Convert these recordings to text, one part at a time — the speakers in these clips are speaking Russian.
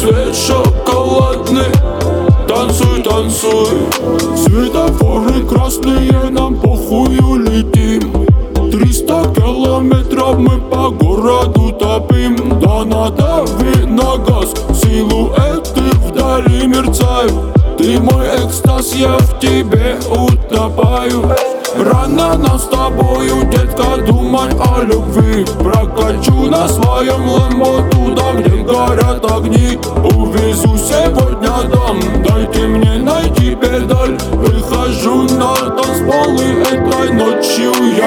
цвет шоколадный. Танцуй, танцуй. Светофоры красные, нам похую летим. 300 километров мы по городу топим. Да надави на газ, силуэты вдали мерцают. Ты мой экстаз, я в тебе утопаю. Рано нам с тобою, детка, думать о любви. Прокачу на своем лэмбо туда, где горят огни. Увезу сегодня дом, дайте мне найти педаль. Выхожу на танцпол, и этой ночью я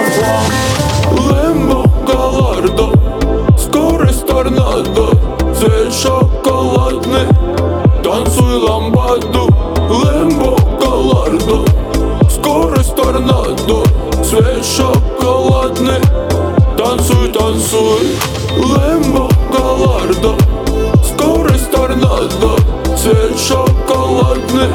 вам. Лэмбо Галлардо, скорость торнадо, цвет шоколадный. Танцуй ламбаду. Лэмбо Галлардо, скорость торнадо, цвет шоколадный. Танцуй, танцуй. Лэмбо Галлардо, скорость торнадо, цвет шоколадный.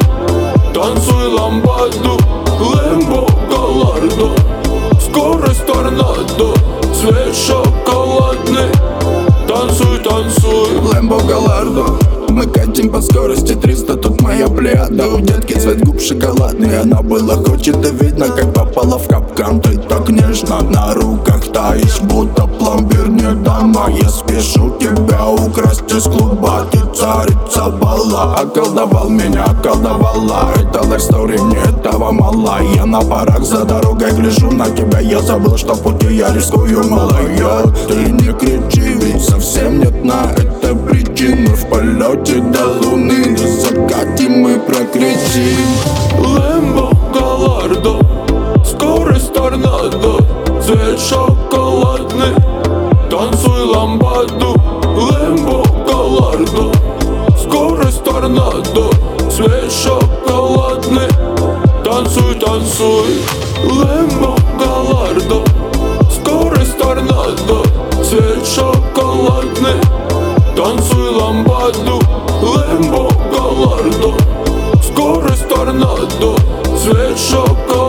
Танцуй ламбаду. Лэмбо Галлардо, скорость торнадо, цвет шоколадный. Танцуй, танцуй. Лэмбо Галлардо, мы катим по скорости 300, тут моя плеяда. У детки цвет губ шоколадный, она была хочет, и видно, как попала в капкан. Ты так нежно на руках таишь, будто пломбир не дама. Я спешу тебя украсть из клуба, ты царица бала. Околдовал меня, околдовала, это life story, мне этого мало. Я на парах за дорогой гляжу на тебя, я забыл, что в пути я рискую, малая. Ты не кричи, ведь совсем нет на это причины. В полете до луны, на закате мы прокричим. Лэмбо Галлардо, скорость торнадо, цвет шоколадный. Танцуй ламбаду. Лэмбо Галлардо, скорость торнадо, цвет шоколадный. Танцуй, танцуй. Лэмбо Галлардо, скорость торнадо, цвет шоколадный. Танцуй ламбаду. Лэмбо Галлардо, скорость торнадо, цвет шоколадный.